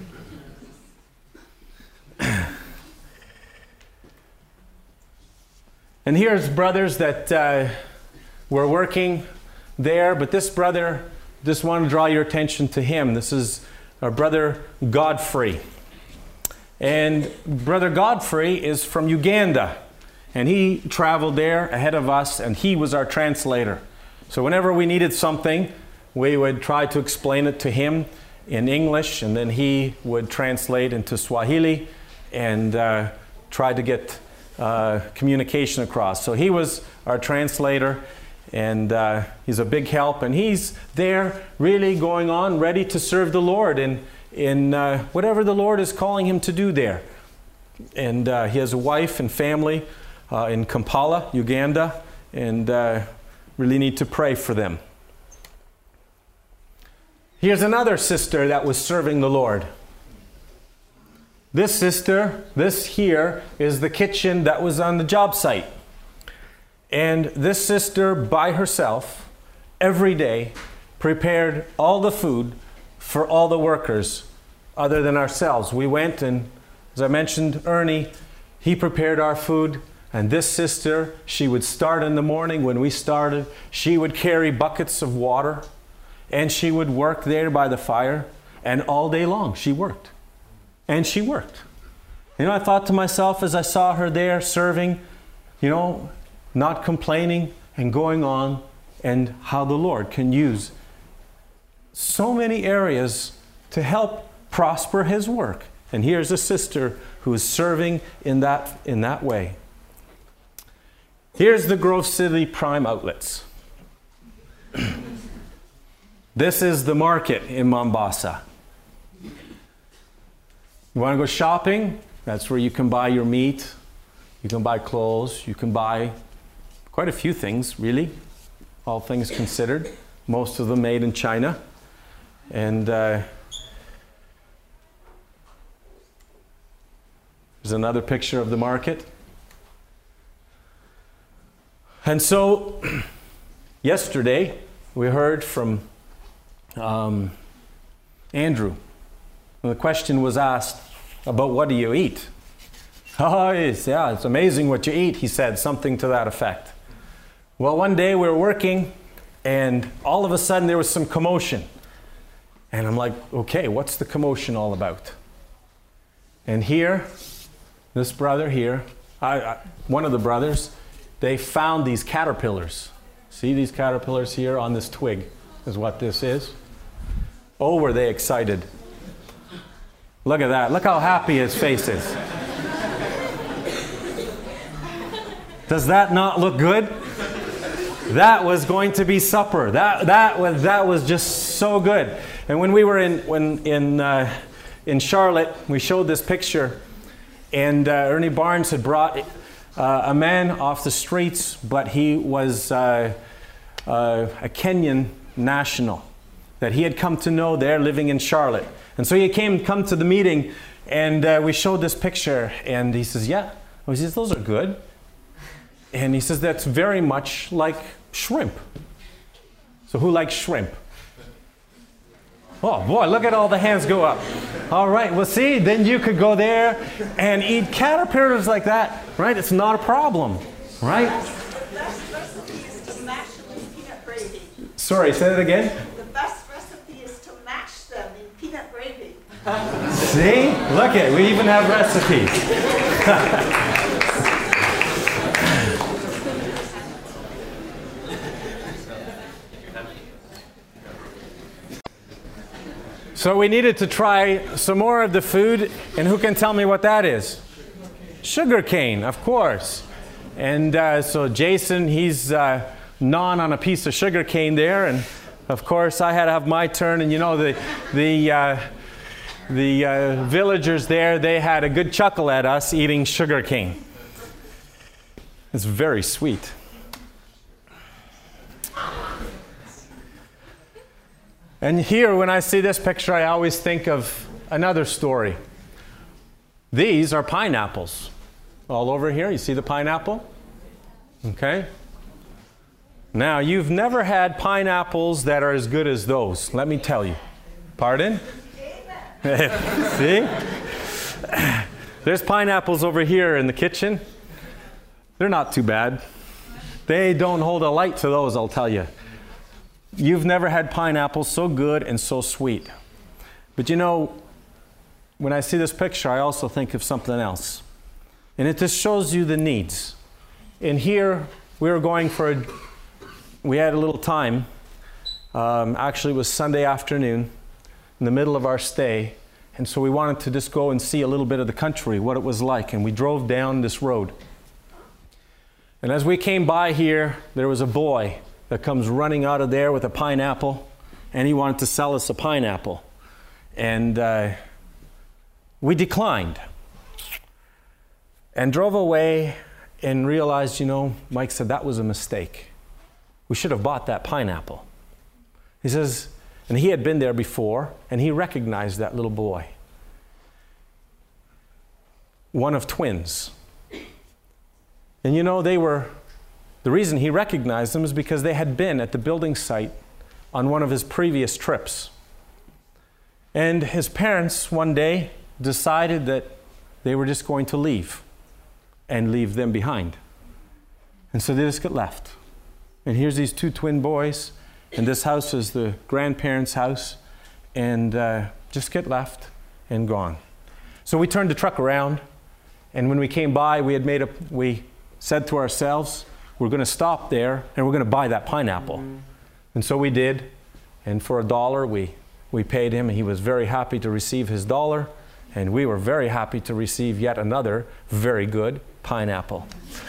And here's brothers that were working there, but this brother, just want to draw your attention to him. This is our brother Godfrey. And brother Godfrey is from Uganda, and he traveled there ahead of us, and he was our translator. So whenever we needed something, we would try to explain it to him in English, and then he would translate into Swahili and try to get communication across. So he was our translator, and he's a big help, and he's there really going on, ready to serve the Lord in whatever the Lord is calling him to do there. And he has a wife and family in Kampala, Uganda, and really need to pray for them. Here's another sister that was serving the Lord. This sister, this here, is the kitchen that was on the job site. And this sister, by herself, every day, prepared all the food for all the workers other than ourselves. We went, and as I mentioned, Ernie, he prepared our food. And this sister, she would start in the morning when we started. She would carry buckets of water, and she would work there by the fire. And all day long, she worked. And she worked. I thought to myself as I saw her there serving, not complaining and going on, and how the Lord can use so many areas to help prosper his work. And here's a sister who is serving in that way. Here's the Grove City Prime Outlets. This is the market in Mombasa. You want to go shopping? That's where you can buy your meat. You can buy clothes. You can buy quite a few things, really. All things considered. Most of them made in China. And there's another picture of the market. And so, yesterday, we heard from Andrew. The question was asked about what do you eat? Oh, it's amazing what you eat, he said, something to that effect. Well, one day we were working, and all of a sudden there was some commotion. And I'm like, okay, what's the commotion all about? And here, this brother here, one of the brothers, they found these caterpillars. See these caterpillars here on this twig is what this is. Oh, were they excited. Look at that. Look how happy his face is. Does that not look good? That was going to be supper. That was just so good. And when we were in Charlotte, we showed this picture, and Ernie Barnes had brought a man off the streets, but he was a Kenyan national that he had come to know there living in Charlotte. And so he come to the meeting, and we showed this picture, and he says, yeah. He says, those are good. And he says, that's very much like shrimp. So who likes shrimp? Oh boy, look at all the hands go up. All right, well see, then you could go there and eat caterpillars like that, right? It's not a problem, right? The best recipe is to mash them in peanut gravy. Sorry, say that again? The best recipe is to mash them in peanut gravy. See? Look at it, we even have recipes. So we needed to try some more of the food, and who can tell me what that is? Sugar cane, of course. And so Jason, he's gnawing on a piece of sugar cane there, and of course I had to have my turn. And the villagers there, they had a good chuckle at us eating sugar cane. It's very sweet. And here, when I see this picture, I always think of another story. These are pineapples. All over here, you see the pineapple? Okay. Now, you've never had pineapples that are as good as those, let me tell you. Pardon? See? There's pineapples over here in the kitchen. They're not too bad. They don't hold a light to those, I'll tell you. You've never had pineapples so good and so sweet. But you know, when I see this picture, I also think of something else. And it just shows you the needs. And here, we were going for we had a little time. Actually, it was Sunday afternoon in the middle of our stay. And so we wanted to just go and see a little bit of the country, what it was like. And we drove down this road. And as we came by here, there was a boy that comes running out of there with a pineapple. And he wanted to sell us a pineapple. And we declined. And drove away and realized, you know, Mike said that was a mistake. We should have bought that pineapple. He says, and he had been there before, and he recognized that little boy. One of twins. And you know, the reason he recognized them is because they had been at the building site on one of his previous trips. And his parents one day decided that they were just going to leave and leave them behind. And so they just got left. And here's these two twin boys, and this house is the grandparents' house, and just get left and gone. So we turned the truck around, and when we came by, we said to ourselves, we're going to stop there, and we're going to buy that pineapple. And so we did, and for $1, we paid him, and he was very happy to receive his $1, and we were very happy to receive yet another very good pineapple.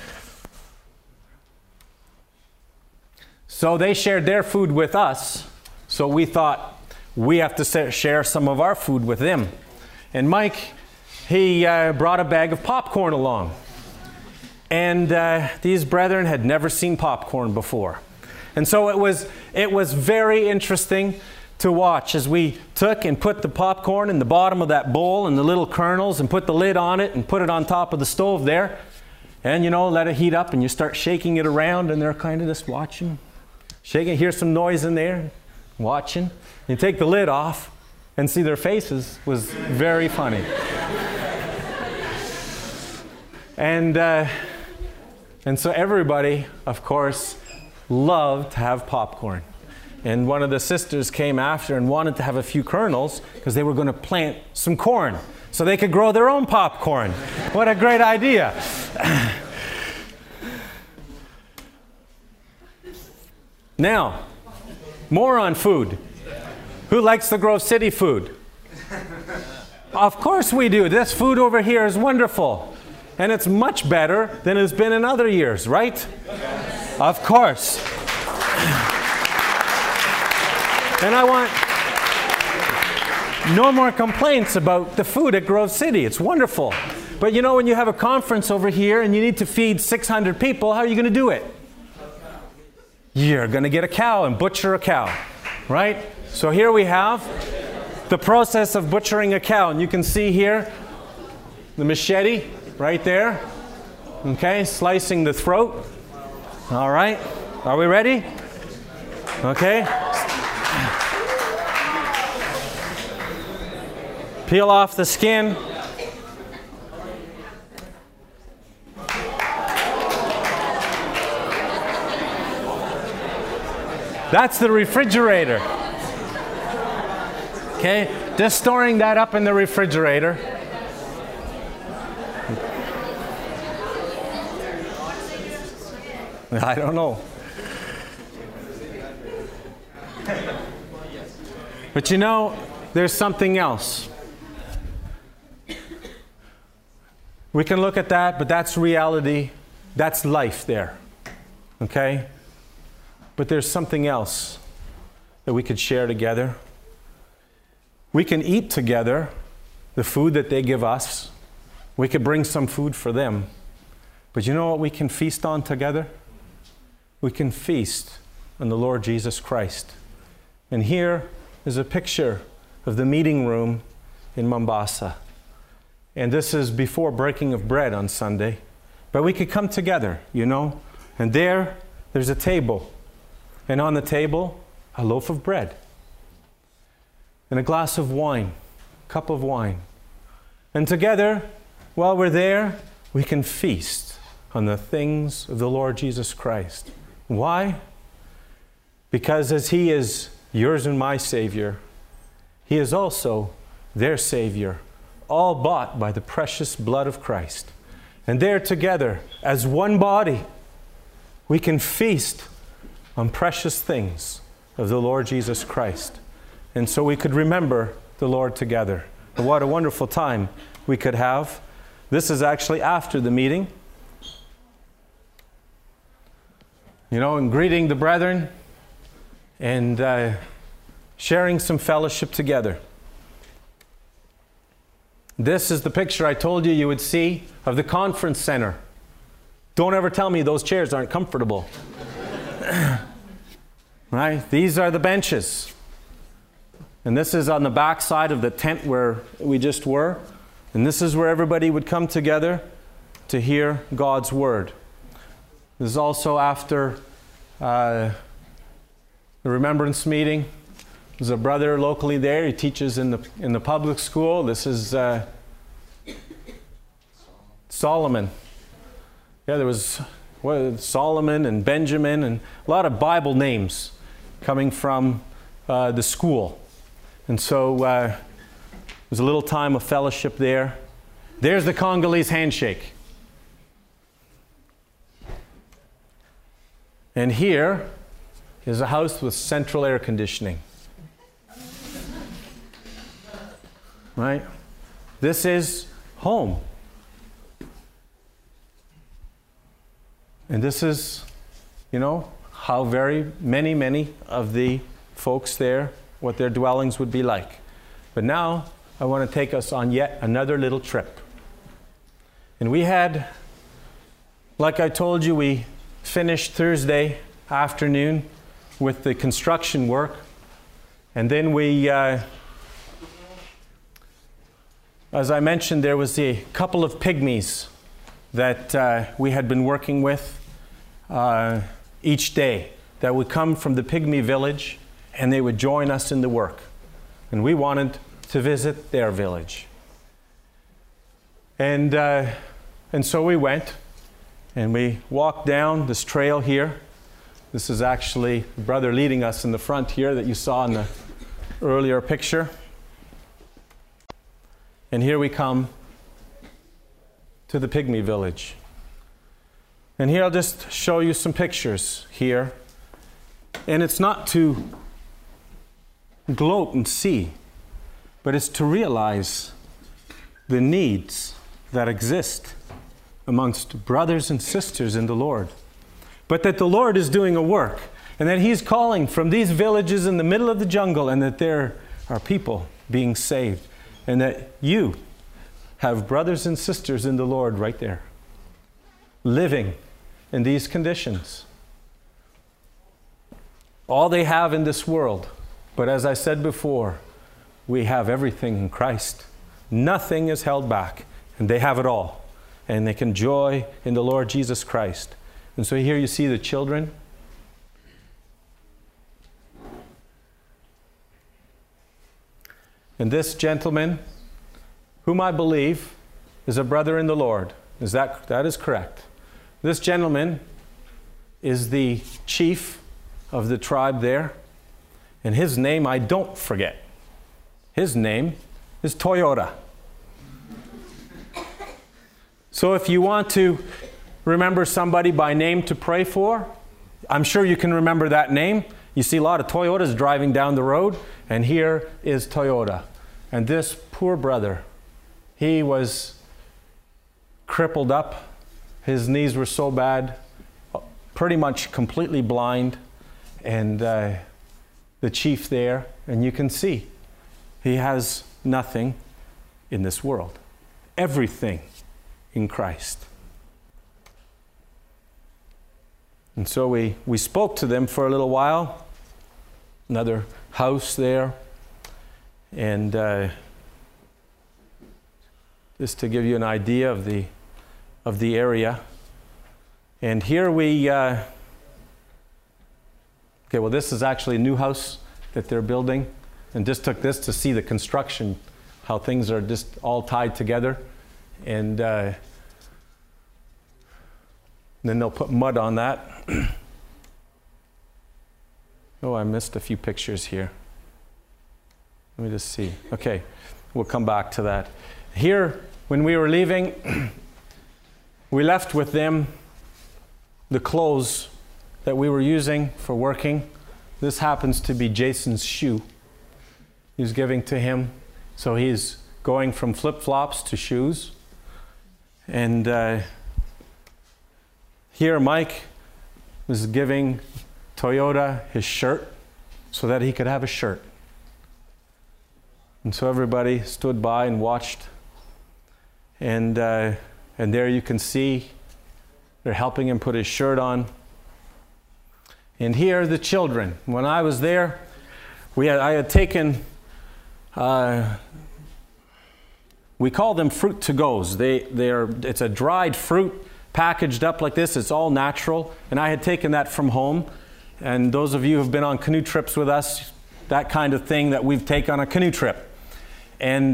So they shared their food with us, so we thought we have to share some of our food with them. And Mike, he brought a bag of popcorn along. And these brethren had never seen popcorn before. And so it was very interesting to watch as we took and put the popcorn in the bottom of that bowl and the little kernels and put the lid on it and put it on top of the stove there. And, you know, let it heat up and you start shaking it around and they're kind of just watching. Shaking, hear some noise in there, watching. You take the lid off and see their faces was very funny. And so everybody, of course, loved to have popcorn. And one of the sisters came after and wanted to have a few kernels because they were going to plant some corn so they could grow their own popcorn. What a great idea. Now, more on food. Who likes the Grove City food? Of course we do. This food over here is wonderful. And it's much better than it's been in other years, right? Yes. Of course. And I want no more complaints about the food at Grove City. It's wonderful. But you know, when you have a conference over here and you need to feed 600 people, how are you going to do it? You're going to get a cow and butcher a cow, right? So here we have the process of butchering a cow. And you can see here the machete right there. Okay, slicing the throat. All right. Are we ready? Okay. Peel off the skin. That's the refrigerator. Okay, just storing that up in the refrigerator. I don't know. But you know, there's something else. We can look at that, but that's reality. That's life there. Okay? But there's something else that we could share together. We can eat together the food that they give us. We could bring some food for them. But you know what we can feast on together? We can feast on the Lord Jesus Christ. And here is a picture of the meeting room in Mombasa. And this is before breaking of bread on Sunday. But we could come together, you know. And there's a table. And on the table, a loaf of bread. And a glass of wine, cup of wine. And together, while we're there, we can feast on the things of the Lord Jesus Christ. Why? Because as He is yours and my Savior, He is also their Savior, all bought by the precious blood of Christ. And there together, as one body, we can feast on precious things of the Lord Jesus Christ. And so we could remember the Lord together. And what a wonderful time we could have. This is actually after the meeting. You know, and greeting the brethren and sharing some fellowship together. This is the picture I told you would see of the conference center. Don't ever tell me those chairs aren't comfortable. Right? These are the benches. And this is on the back side of the tent where we just were. And this is where everybody would come together to hear God's word. This is also after the remembrance meeting. There's a brother locally there. He teaches in the public school. This is Solomon. Yeah, there was Solomon and Benjamin and a lot of Bible names coming from the school. And so there's a little time of fellowship there. There's the Congolese handshake. And here is a house with central air conditioning. Right? This is home. And this is, you know, how very many of the folks there, what their dwellings would be like. But now I want to take us on yet another little trip. And we had, like I told you, we finished Thursday afternoon with the construction work. And then we, as I mentioned, there was a couple of pygmies that we had been working with each day that would come from the pygmy village, and they would join us in the work. And we wanted to visit their village. And so we went, and we walked down this trail here. This is actually the brother leading us in the front here that you saw in the earlier picture. And here we come to the pygmy village. And here I'll just show you some pictures here. And it's not to gloat and see, but it's to realize the needs that exist amongst brothers and sisters in the Lord. But that the Lord is doing a work, and that He's calling from these villages in the middle of the jungle, and that there are people being saved, and that you have brothers and sisters in the Lord right there, living in these conditions. All they have in this world, but as I said before, we have everything in Christ. Nothing is held back, and they have it all, and they can joy in the Lord Jesus Christ. And so here you see the children. And this gentleman, whom I believe is a brother in the Lord. That is correct. This gentleman is the chief of the tribe there. And his name I don't forget. His name is Toyota. So if you want to remember somebody by name to pray for, I'm sure you can remember that name. You see a lot of Toyotas driving down the road, and here is Toyota. And this poor brother, he was crippled up. His knees were so bad, pretty much completely blind. And the chief there, and you can see, he has nothing in this world. Everything in Christ. And so we spoke to them for a little while. Another house there And just to give you an idea of the area. And here we, this is actually a new house that they're building. And just took this to see the construction, how things are just all tied together. And then they'll put mud on that. Oh, I missed a few pictures here. Let me just see. Okay, we'll come back to that. Here, when we were leaving, we left with them the clothes that we were using for working. This happens to be Jason's shoe. He's giving to him. So he's going from flip-flops to shoes. And here Mike was giving Toyota his shirt so that he could have a shirt. And so everybody stood by and watched. And there you can see they're helping him put his shirt on. And here are the children. When I was there, I had taken, we call them fruit to-goes. It's a dried fruit packaged up like this. It's all natural. And I had taken that from home. And those of you who have been on canoe trips with us, that kind of thing that we've taken on a canoe trip. And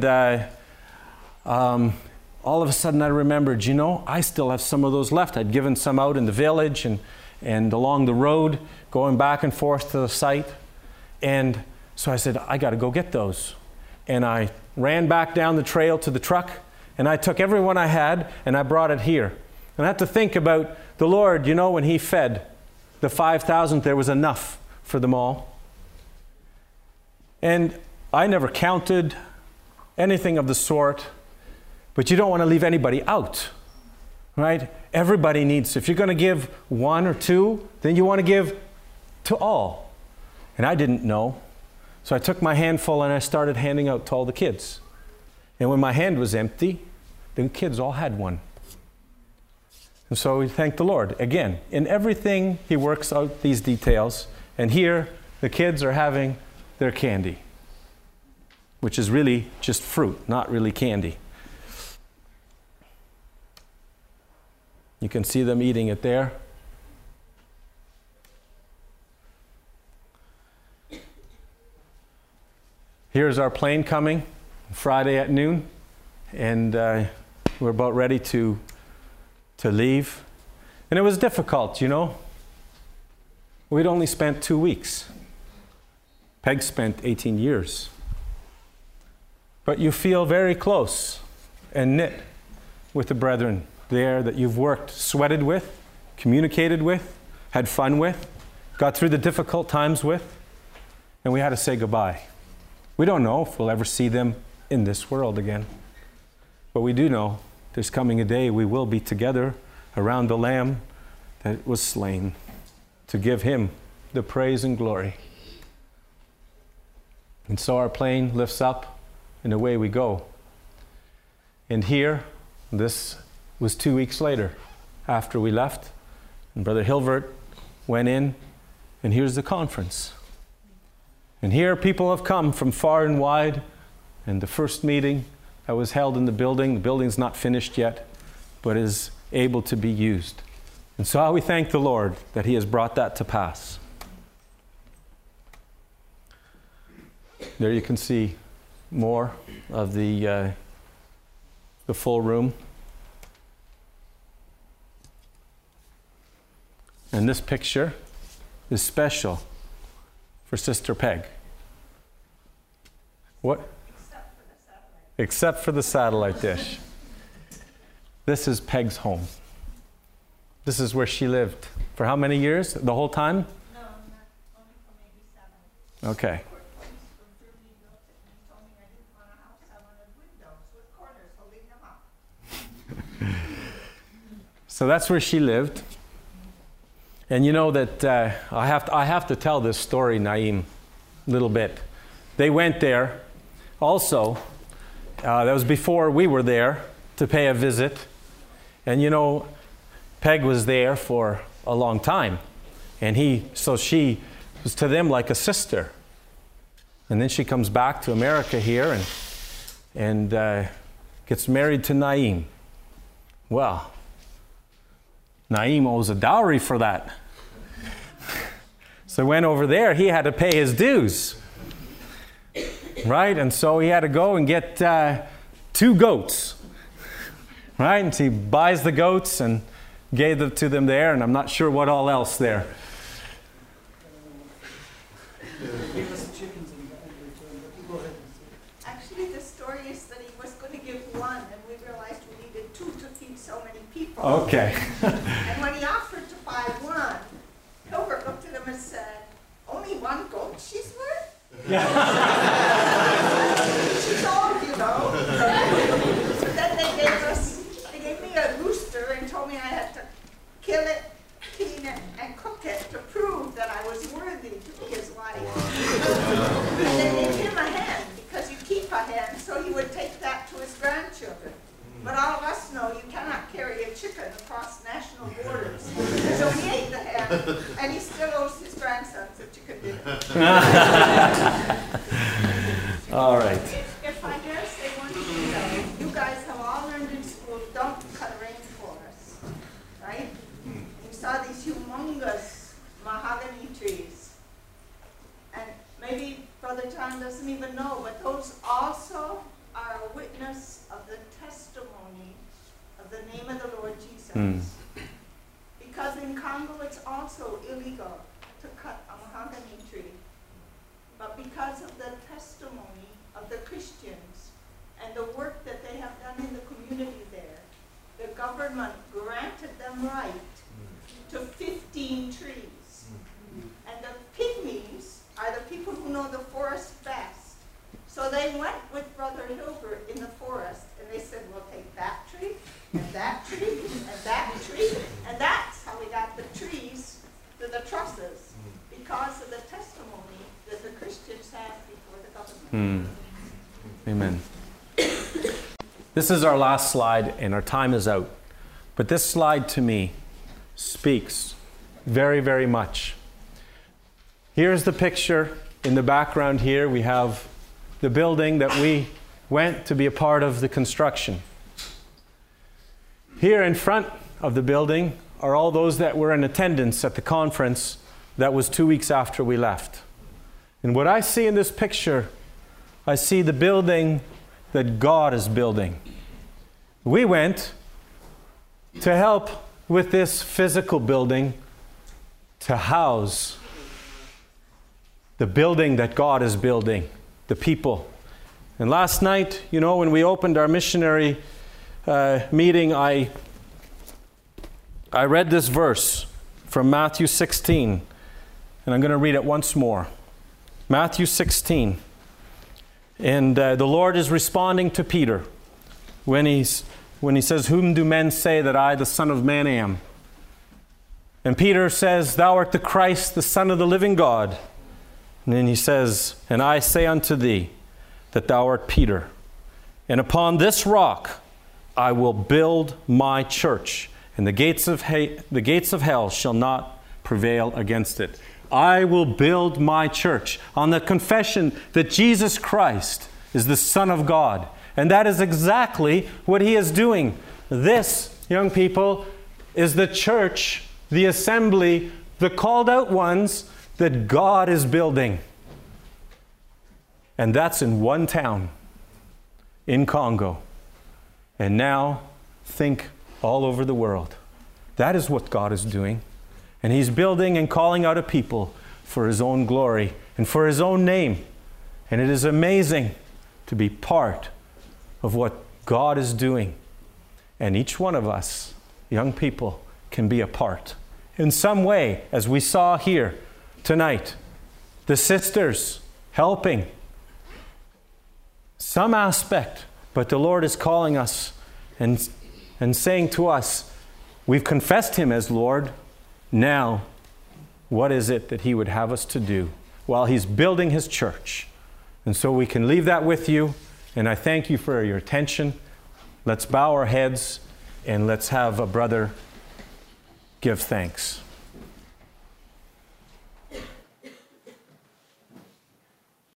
all of a sudden I remembered, I still have some of those left. I'd given some out in the village and along the road, going back and forth to the site. And so I said, I got to go get those. And I ran back down the trail to the truck, and I took every one I had, and I brought it here. And I had to think about the Lord, when He fed the 5,000, there was enough for them all. And I never counted anything of the sort, but you don't want to leave anybody out, right? Everybody needs, if you're going to give one or two, then you want to give to all. And I didn't know. So I took my handful and I started handing out to all the kids. And when my hand was empty, the kids all had one. And so we thank the Lord. Again, in everything He works out these details. And here, the kids are having their candy, which is really just fruit, not really candy. You can see them eating it there. Here's our plane coming Friday at noon, and we're about ready to leave. And it was difficult, We'd only spent 2 weeks. Peg spent 18 years. But you feel very close and knit with the brethren there that you've worked, sweated with, communicated with, had fun with, got through the difficult times with, and we had to say goodbye. We don't know if we'll ever see them in this world again. But we do know there's coming a day we will be together around the Lamb that was slain to give Him the praise and glory. And so our plane lifts up and away we go. And here, this was 2 weeks later after we left, and Brother Hilvert went in, and here's the conference. And here people have come from far and wide, and the first meeting that was held in the building's not finished yet, but is able to be used. And so we thank the Lord that He has brought that to pass. There you can see more of the full room. And this picture is special for Sister Peg. What? Except for the satellite dish. This is Peg's home. This is where she lived. For how many years? The whole time? No, not only for maybe 7. Okay. So that's where she lived. And you know that I have to tell this story, Naeem, a little bit. They went there also. That was before we were there to pay a visit. And Peg was there for a long time. And she was to them like a sister. And then she comes back to America here and gets married to Naeem. Well, Naeem owes a dowry for that. So went over there, he had to pay his dues. Right? And so he had to go and get 2 goats. Right? And he buys the goats and gave them to them there, and I'm not sure what all else there. Actually, the story is that he was going to give 1, and we realized we needed 2 to feed so many people. Okay. And when he offered to buy 1, Hilbert looked at him and said, "Only 1 goat she's worth?" She's old, you know. So then they gave me a rooster and told me I had to kill it, clean it, and cook it to prove that I was worthy to be his wife. And they gave him a hen, because you keep a hen, so he would take that to his grandchildren. But all of us know you cannot carry a chicken across national borders. So he ate the hen, and he still owes his grandsons a chicken dinner. All right. If I dare say one thing, though, you guys have all learned in school, don't cut a rainforest, right? You saw these humongous mahogany trees. And maybe Brother John doesn't even know, but those also are a witness of the testimony of the name of the Lord Jesus. Because in Congo it's also illegal to cut a mahogany tree. But because of the testimony of the Christians and the work that they have done in the community there, the government granted them right to 15 trees. And the pygmies are the people who know the forest best. So they went with Brother Hilbert in the forest, and they said, "We'll take that tree, and that tree, and that tree." And that's how we got the trees to the trusses, because of the testimony that the Christians had before the government. Amen. This is our last slide, and our time is out. But this slide to me speaks very, very much. Here's the picture. In the background here, we have the building that we went to be a part of the construction. Here in front of the building are all those that were in attendance at the conference that was 2 weeks after we left. And what I see in this picture, I see the building that God is building. We went to help with this physical building to house the building that God is building, the people. And last night, you know, when we opened our missionary meeting, I read this verse from Matthew 16, and I'm going to read it once more. Matthew 16. And the Lord is responding to Peter when he says, "Whom do men say that I, the Son of Man, am?" And Peter says, "Thou art the Christ, the Son of the living God." And then he says, "And I say unto thee that thou art Peter, and upon this rock I will build my church, and the gates of hell shall not prevail against it." I will build my church on the confession that Jesus Christ is the Son of God. And that is exactly what he is doing. This, young people, is the church, the assembly, the called out ones that God is building. And that's in one town, in Congo. And now, think all over the world. That is what God is doing. And he's building and calling out a people for his own glory and for his own name. And it is amazing to be part of what God is doing. And each one of us, young people, can be a part in some way, as we saw here tonight. The sisters helping some aspect, but the Lord is calling us and saying to us, we've confessed him as Lord. Now, what is it that he would have us to do while he's building his church? And so we can leave that with you. And I thank you for your attention. Let's bow our heads and let's have a brother give thanks.